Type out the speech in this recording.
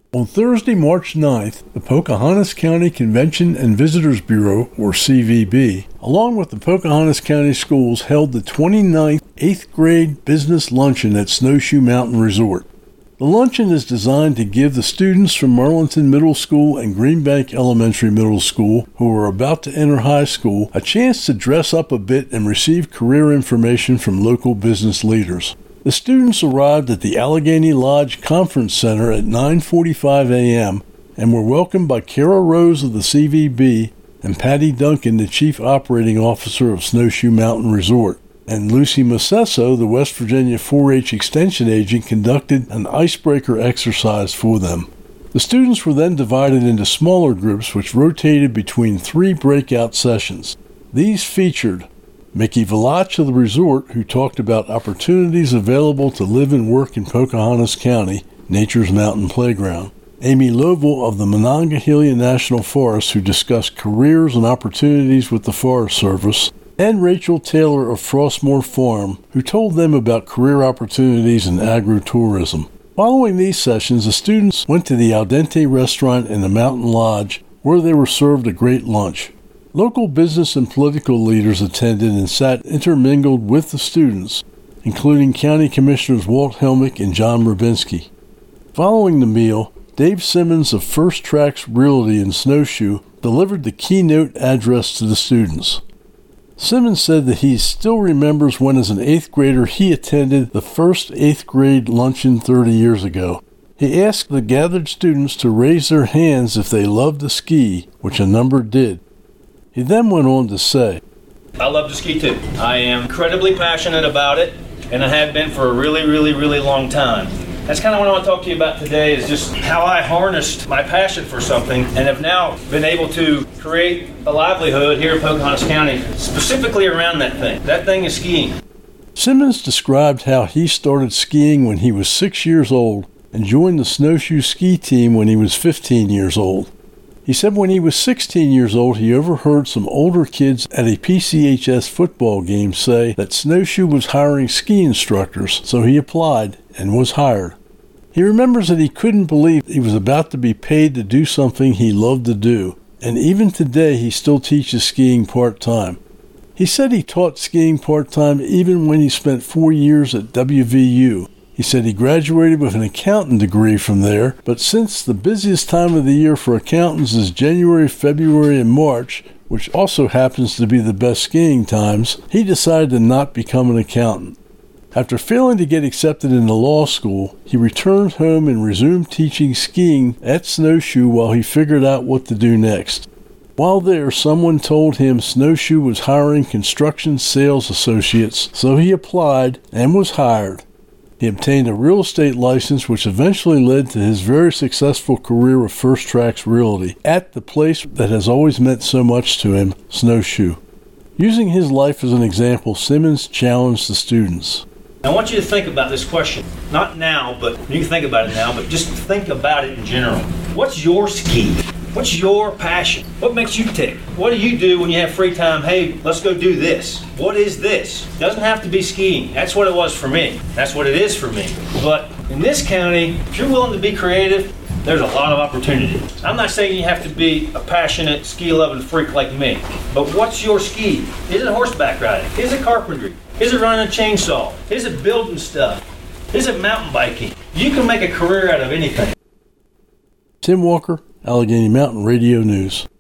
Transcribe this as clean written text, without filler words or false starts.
On Thursday, March 9th, the Pocahontas County Convention and Visitors Bureau, or CVB, along with the Pocahontas County Schools, held the 29th 8th grade business luncheon at Snowshoe Mountain Resort. The luncheon is designed to give the students from Marlinton Middle School and Greenbank Elementary Middle School who are about to enter high school a chance to dress up a bit and receive career information from local business leaders. The students arrived at the Allegheny Lodge Conference Center at 9:45 a.m. and were welcomed by Kara Rose of the CVB and Patty Duncan, the Chief Operating Officer of Snowshoe Mountain Resort. And Lucy Massesso, the West Virginia 4-H Extension Agent, conducted an icebreaker exercise for them. The students were then divided into smaller groups which rotated between 3 breakout sessions. These featured Mickey Velach of the resort, who talked about opportunities available to live and work in Pocahontas County, Nature's Mountain Playground. Amy Lovell of the Monongahela National Forest, who discussed careers and opportunities with the Forest Service. And Rachel Taylor of Frostmore Farm, who told them about career opportunities in agritourism. Following these sessions, the students went to the Al Dente restaurant in the Mountain Lodge, where they were served a great lunch. Local business and political leaders attended and sat intermingled with the students, including County Commissioners Walt Helmick and John Rubinski. Following the meal, Dave Simmons of First Tracks Realty in Snowshoe delivered the keynote address to the students. Simmons said that he still remembers when as an 8th grader he attended the first 8th grade luncheon 30 years ago. He asked the gathered students to raise their hands if they loved to ski, which a number did. He then went on to say, I love to ski too. I am incredibly passionate about it, and I have been for a really, really, really long time. That's kind of what I want to talk to you about today, is just how I harnessed my passion for something and have now been able to create a livelihood here in Pocahontas County, specifically around that thing. That thing is skiing. Simmons described how he started skiing when he was 6 years old and joined the snowshoe ski team when he was 15 years old. He said when he was 16 years old, he overheard some older kids at a PCHS football game say that Snowshoe was hiring ski instructors, so he applied and was hired. He remembers that he couldn't believe he was about to be paid to do something he loved to do, and even today he still teaches skiing part-time. He said he taught skiing part-time even when he spent 4 years at WVU. He said he graduated with an accountant degree from there, but since the busiest time of the year for accountants is January, February, and March, which also happens to be the best skiing times, he decided to not become an accountant. After failing to get accepted into law school, he returned home and resumed teaching skiing at Snowshoe while he figured out what to do next. While there, someone told him Snowshoe was hiring construction sales associates, so he applied and was hired. He obtained a real estate license, which eventually led to his very successful career with First Tracks Realty at the place that has always meant so much to him, Snowshoe. Using his life as an example, Simmons challenged the students. I want you to think about this question. Not now, but you can think about it now, but just think about it in general. What's your ski? What's your passion? What makes you tick? What do you do when you have free time? Hey, let's go do this. What is this? Doesn't have to be skiing. That's what it was for me. That's what it is for me. But in this county, if you're willing to be creative, there's a lot of opportunities. I'm not saying you have to be a passionate, ski-loving freak like me, but what's your ski? Is it horseback riding? Is it carpentry? Is it running a chainsaw? Is it building stuff? Is it mountain biking? You can make a career out of anything. Tim Walker, Allegheny Mountain Radio News.